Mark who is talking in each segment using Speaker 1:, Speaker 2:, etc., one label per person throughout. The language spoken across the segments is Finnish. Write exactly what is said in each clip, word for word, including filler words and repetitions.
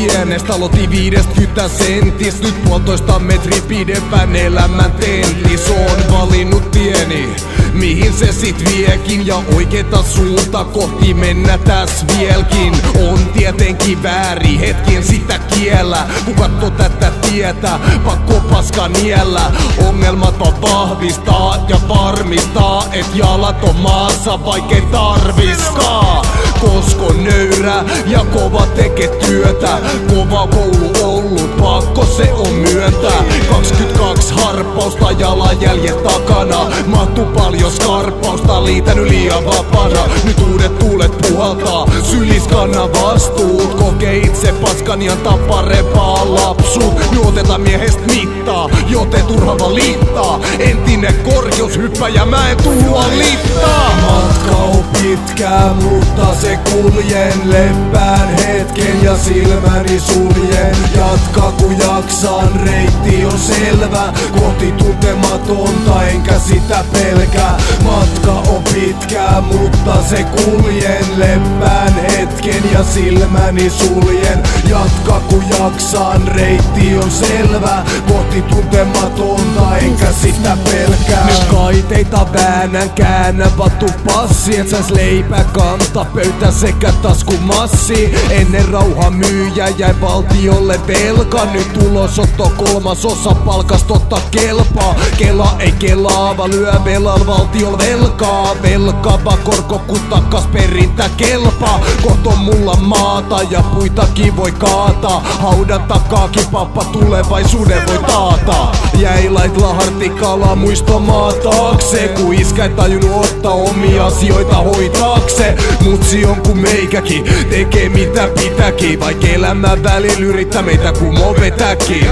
Speaker 1: pienestä aloitin viidestäkymmenestä sentistä. Nyt puolitoista metri pidempään elämän tentti. Se on valinnut tieni, mihin se sit viekin, ja oikeeta suunta kohti mennä täs vieläkin. On tietenkin väärin hetken sitä kiellä, kun katsoo tätä tietä, pakko paska niellä. Ongelmat vaan vahvistaa ja varmistaa, et jalat on maassa vaikkei tarviskaa. Kosko nöyrä ja kova tekee työtä, kova koulu ollut, pakko se on myöntää. kaksikymmentäkaksi harppausta jalanjäljet takana, mahtuu paljon skarppausta, liitänyt liian vapana. Nyt uudet tuulet puhaltaa, sylis kanna vastuut, kokee itse paskan ja antaa parempaa lapsuut. Me otetaan miehestä mittaa, joten turha valittaa. Entinen korkeushyppäjä, mä en tuua littaa.
Speaker 2: Matka on pitkä, mutta se kuljen. Leppään hetken ja silmäni suljen. Jatka kun jaksan, reitti on selvä. Kohti tuntematonta, enkä sitä pelkää. Matka on pitkä, mutta se kuljen. Leppään hetken ja silmäni suljen. Jatka kun jaksan, reitti on selvä. Kohti tuntematonta, enkä sitä pelkää.
Speaker 1: Nyt kaiteita väännän, käännän vattu passi, et säis leipä kanta pöytä sekä taskumassi. Ennen rauhan myyjä jäi valtiolle velka, nyt ulosotto kolmasosa palkasta ottaa kelpaa. Kela ei kelaava, lyö velan valtiolle velkaa. Velkava korko kun takas perintä kelpaa. Kohta on mulla maata ja puitakin voi kaataa. Haudan takaakin pappa tulevaisuuden voi taata. Jäi laitla hartikala muistomaa taakse, kun iskä ei tajunnut ottaa omia asioita hoitaakse. Mutsi on kun meikäkin, tekee mitä pitääkin, vaik elämän välillä yrittää meitä kumo vetäkin.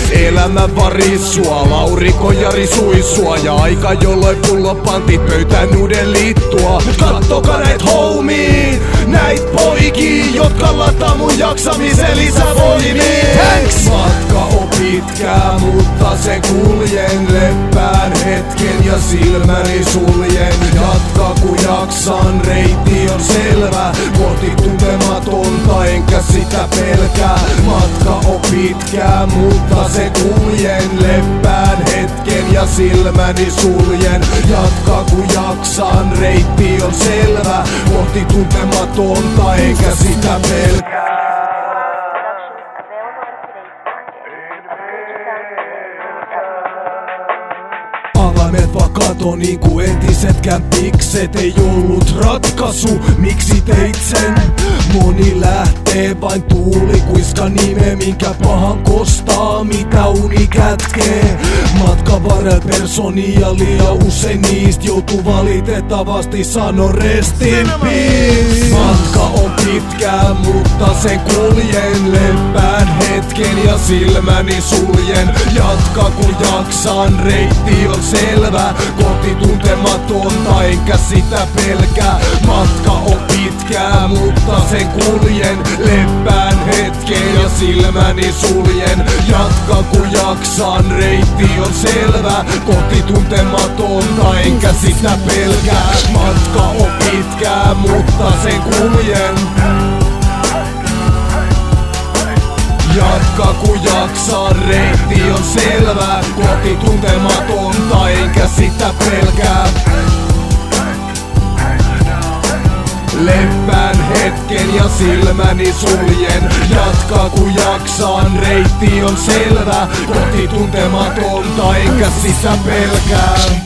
Speaker 1: Elämä varissua, laurikko ja risuissua, ja aika jolloin pullopantit pöytään uuden littua. Mut kattokaa näit homii, näit poikii, jotka lataa mun jaksamisen lisävoimii.
Speaker 2: Matka on pitkä, mutta se kuljen. Leppään hetken ja silmäni suljen. Jatka kun jaksan, reitti on selvä. Kohti tuntematonta, enkä sitä pelkää. Matka on pitkä, mutta se kuljen. Leppään hetken ja silmäni suljen. Jatka kun jaksan, reitti on selvä. Kohti tuntematonta, enkä sitä pelkää. Alamet vaan kato niinku entisetkään pikset. Ei ollut ratkaisu, miksi teit sen? Moni lähtee vain tuulikuiska nime, minkä pahan kostaa, mitä uni kätkee. Matkan varrella personia liian usein niistä joutuu valitettavasti sano rest in peace. Matka on pitkä, mutta sen kuljen. Leppään hetken ja silmäni suljen. Jatka kun jaksan, reitti on selvä. Kohti tuntematonta, enkä sitä pelkää. Matka on pitkä, mutta sen kuljen. Leppään hetken ja silmäni suljen. Jatka kun jaksan, reitti on selvä. Kohti tuntematonta, enkä sitä pelkää. Matka on pitkä, mutta sen kuljen. Jatka kun jaksan, reitti on selvä. Kohti tuntematonta, enkä sitä pelkää. Leppään hetken ja silmäni suljen. Jatka kun jaksan, reitti on selvä. Kohti tuntematonta, enkä sitä pelkää.